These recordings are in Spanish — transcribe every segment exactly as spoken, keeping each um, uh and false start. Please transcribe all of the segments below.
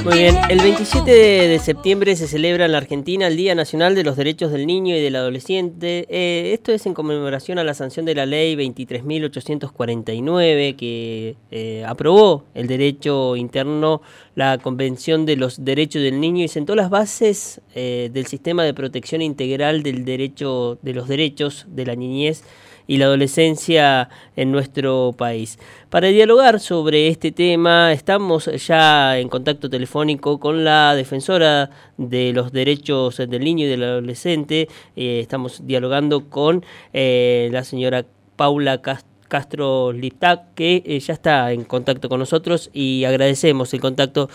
Muy bien, el veintisiete de septiembre se celebra en la Argentina el Día Nacional de los Derechos del Niño y del Adolescente. Eh, esto es en conmemoración a la sanción de la ley veintitrés mil ochocientos cuarenta y nueve que eh, aprobó el derecho interno, la Convención de los Derechos del Niño, y sentó las bases eh, del sistema de protección integral del derecho, de los derechos de la niñez y la adolescencia en nuestro país. Para dialogar sobre este tema estamos ya en contacto telefónico con la defensora de los derechos del niño y del adolescente. Eh, estamos dialogando con eh, la señora Paula Castro Liptak, que eh, ya está en contacto con nosotros y agradecemos el contacto.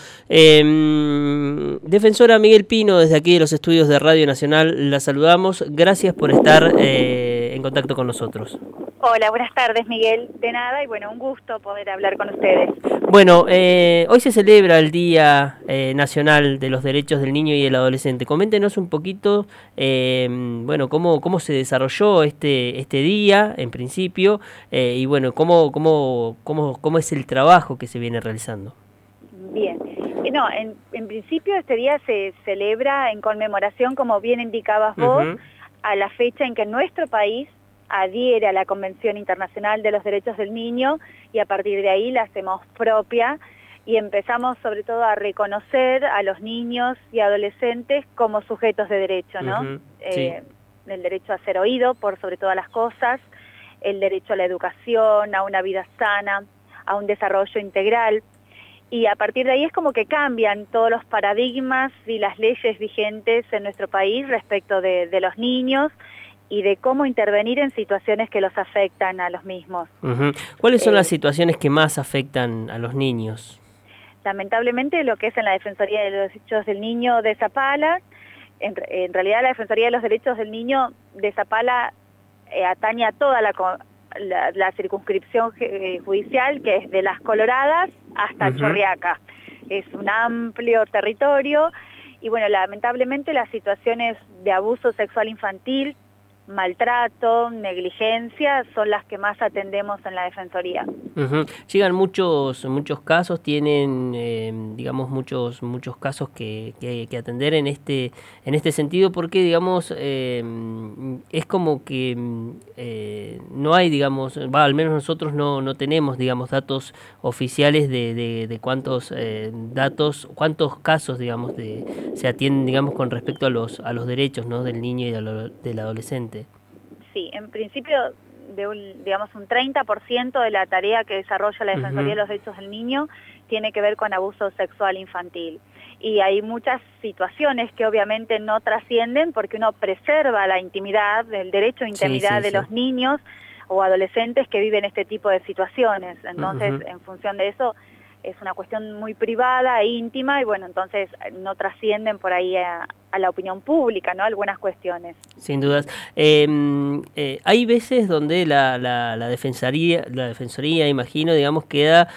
Eh, defensora Miguel Pino, desde aquí de los estudios de Radio Nacional, la saludamos. Gracias por estar eh, en contacto con nosotros. Hola, buenas tardes, Miguel. De nada, y bueno, un gusto poder hablar con ustedes. Bueno, eh, hoy se celebra el Día eh, Nacional de los Derechos del Niño y del Adolescente. Coméntenos un poquito, eh, bueno, cómo cómo se desarrolló este este día, en principio, eh, y bueno, cómo cómo cómo cómo es el trabajo que se viene realizando. Bien. No, en, en principio este día se celebra en conmemoración, como bien indicabas vos, uh-huh. a la fecha en que nuestro país adhiere a la Convención Internacional de los Derechos del Niño, y a partir de ahí la hacemos propia y empezamos sobre todo a reconocer a los niños y adolescentes como sujetos de derecho, ¿no? Uh-huh. eh, sí. El derecho a ser oído por sobre todas las cosas, el derecho a la educación, a una vida sana, a un desarrollo integral, y a partir de ahí es como que cambian todos los paradigmas y las leyes vigentes en nuestro país respecto de, de los niños y de cómo intervenir en situaciones que los afectan a los mismos. Uh-huh. ¿Cuáles son eh, las situaciones que más afectan a los niños? Lamentablemente lo que es en la Defensoría de los Derechos del Niño de Zapala, en, en realidad la Defensoría de los Derechos del Niño de Zapala eh, atañe a toda la, la, la circunscripción eh, judicial, que es de Las Coloradas hasta uh-huh. Chorriaca. Es un amplio territorio y bueno, lamentablemente las situaciones de abuso sexual infantil, maltrato, negligencia, son las que más atendemos en la Defensoría. Uh-huh. Llegan muchos muchos casos, tienen eh, digamos muchos muchos casos que, que, que atender en este en este sentido, porque digamos eh, es como que eh, no hay, digamos, va, al menos nosotros no no tenemos, digamos, datos oficiales de, de, de cuántos eh, datos, cuántos casos, digamos, de se atienden, digamos, con respecto a los a los derechos, ¿no?, del niño y del, del adolescente. Sí, en principio de un, digamos, un treinta por ciento de la tarea que desarrolla la Defensoría uh-huh. de los Derechos del Niño tiene que ver con abuso sexual infantil. Y hay muchas situaciones que obviamente no trascienden porque uno preserva la intimidad, el derecho a intimidad sí, sí, de sí. los niños o adolescentes que viven este tipo de situaciones. Entonces, uh-huh. en función de eso, es una cuestión muy privada e íntima y bueno, entonces no trascienden por ahí a, a la opinión pública, ¿no? Algunas cuestiones. Sin dudas. Eh, eh, hay veces donde la, la, la defensoría, la defensoría, imagino, digamos, queda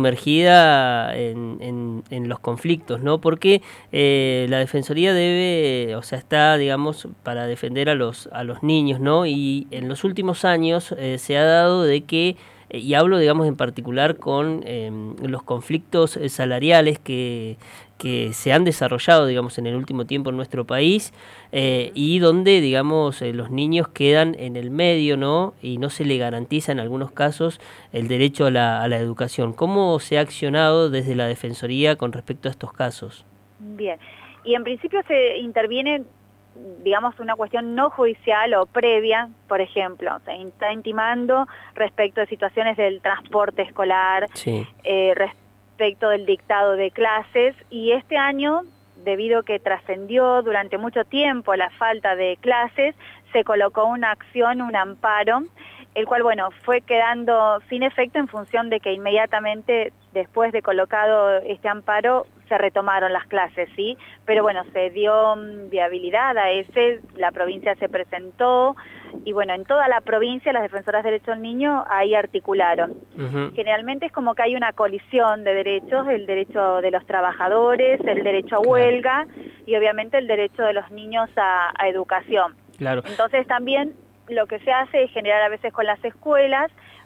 sumergida en, en, en los conflictos, ¿no? Porque eh, la defensoría debe, o sea, está, digamos, para defender a los a los niños, ¿no? Y en los últimos años eh, se ha dado de que y hablo, digamos, en particular con eh, los conflictos salariales que, que se han desarrollado, digamos, en el último tiempo en nuestro país eh, y donde, digamos, eh, los niños quedan en el medio, ¿no? Y no se le garantiza en algunos casos el derecho a la, a la educación. ¿Cómo se ha accionado desde la Defensoría con respecto a estos casos? Bien, y en principio se interviene, digamos, una cuestión no judicial o previa, por ejemplo, se está intimando respecto de situaciones del transporte escolar, sí. eh, respecto del dictado de clases, y este año, debido a que trascendió durante mucho tiempo la falta de clases, se colocó una acción, un amparo, el cual, bueno, fue quedando sin efecto en función de que inmediatamente después de colocado este amparo se retomaron las clases, ¿sí? Pero bueno, se dio viabilidad a ese, la provincia se presentó y bueno, en toda la provincia las defensoras de derechos del niño ahí articularon. Uh-huh. Generalmente es como que hay una colisión de derechos, el derecho de los trabajadores, el derecho a huelga claro. y obviamente el derecho de los niños a, a educación. Claro. Entonces también lo que se hace es generar a veces con las escuelas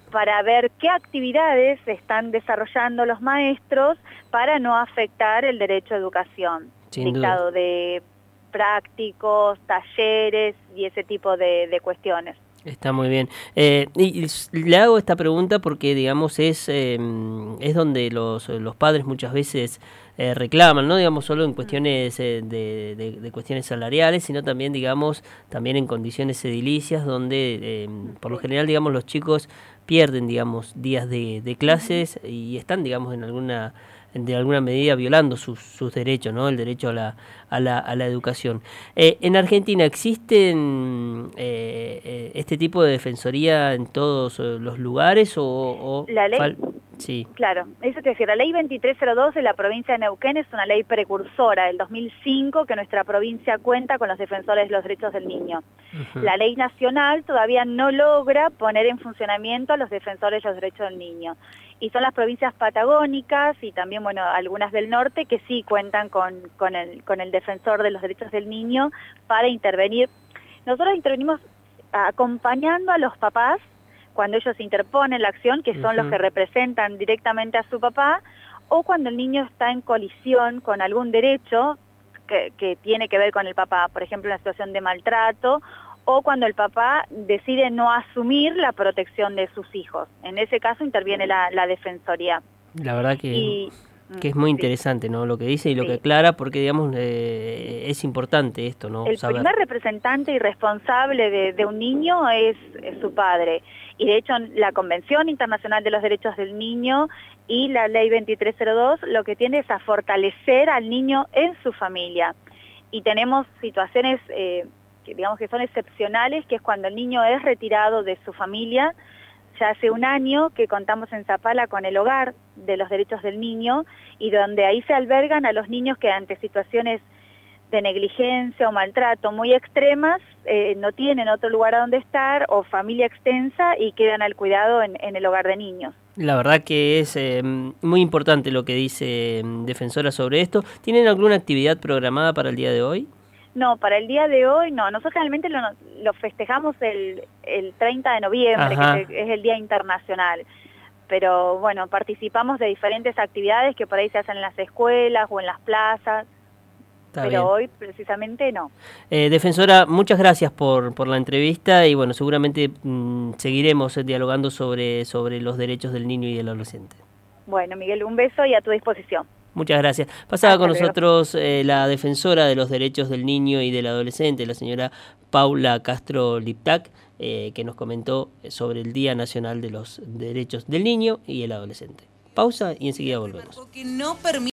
para ver qué actividades están desarrollando los maestros para no afectar el derecho a educación. Sin Dictado duda. de prácticos, talleres y ese tipo de, de cuestiones. Está muy bien. Eh, y, y le hago esta pregunta porque, digamos, es eh, es donde los, los padres muchas veces eh, reclaman, no digamos solo en cuestiones eh, de, de, de cuestiones salariales, sino también, digamos, también en condiciones edilicias, donde eh, por lo general, digamos, los chicos pierden, digamos, días de, de clases y están, digamos, en alguna de alguna medida violando sus, sus derechos, ¿no? El derecho a la, a la, a la educación. Eh, ¿En Argentina existen eh, eh, este tipo de defensoría en todos eh, los lugares o...? o la ley, sí. Claro, eso te decía, la ley veintitrés cero dos de la provincia de Neuquén es una ley precursora del dos mil cinco que nuestra provincia cuenta con los defensores de los derechos del niño. Uh-huh. La ley nacional todavía no logra poner en funcionamiento a los defensores de los derechos del niño. Y son las provincias patagónicas y también, bueno, algunas del norte que sí cuentan con, con, el, con el defensor de los derechos del niño para intervenir. Nosotros intervenimos acompañando a los papás cuando ellos interponen la acción, que son uh-huh. los que representan directamente a su papá, o cuando el niño está en colisión con algún derecho que, que tiene que ver con el papá, por ejemplo, una situación de maltrato, o cuando el papá decide no asumir la protección de sus hijos. En ese caso interviene la, la defensoría. La verdad que, y, que es muy sí. interesante, ¿no? Lo que dice y lo sí. que aclara, porque, digamos, eh, es importante esto, ¿no? El Saber. primer representante y responsable de, de un niño es, es su padre. Y de hecho la Convención Internacional de los Derechos del Niño y la Ley veintitrés cero dos lo que tiene es a fortalecer al niño en su familia. Y tenemos situaciones... Eh, que digamos que son excepcionales, que es cuando el niño es retirado de su familia. Ya hace un año que contamos en Zapala con el hogar de los derechos del niño y donde ahí se albergan a los niños que ante situaciones de negligencia o maltrato muy extremas eh, no tienen otro lugar a donde estar o familia extensa y quedan al cuidado en, en el hogar de niños. La verdad que es eh, muy importante lo que dice Defensora sobre esto. ¿Tienen alguna actividad programada para el día de hoy? No, para el día de hoy no. Nosotros realmente lo, lo festejamos el, el treinta de noviembre, Ajá. que es el Día Internacional. Pero bueno, participamos de diferentes actividades que por ahí se hacen en las escuelas o en las plazas. Está pero bien. Hoy precisamente no. Eh, Defensora, muchas gracias por, por la entrevista y bueno, seguramente mmm, seguiremos dialogando sobre, sobre los derechos del niño y del adolescente. Bueno, Miguel, un beso y a tu disposición. Muchas gracias. Pasaba Hasta con luego. nosotros eh, la defensora de los derechos del niño y del adolescente, la señora Paula Castro Liptak, eh, que nos comentó sobre el Día Nacional de los Derechos del Niño y el Adolescente. Pausa y enseguida volvemos.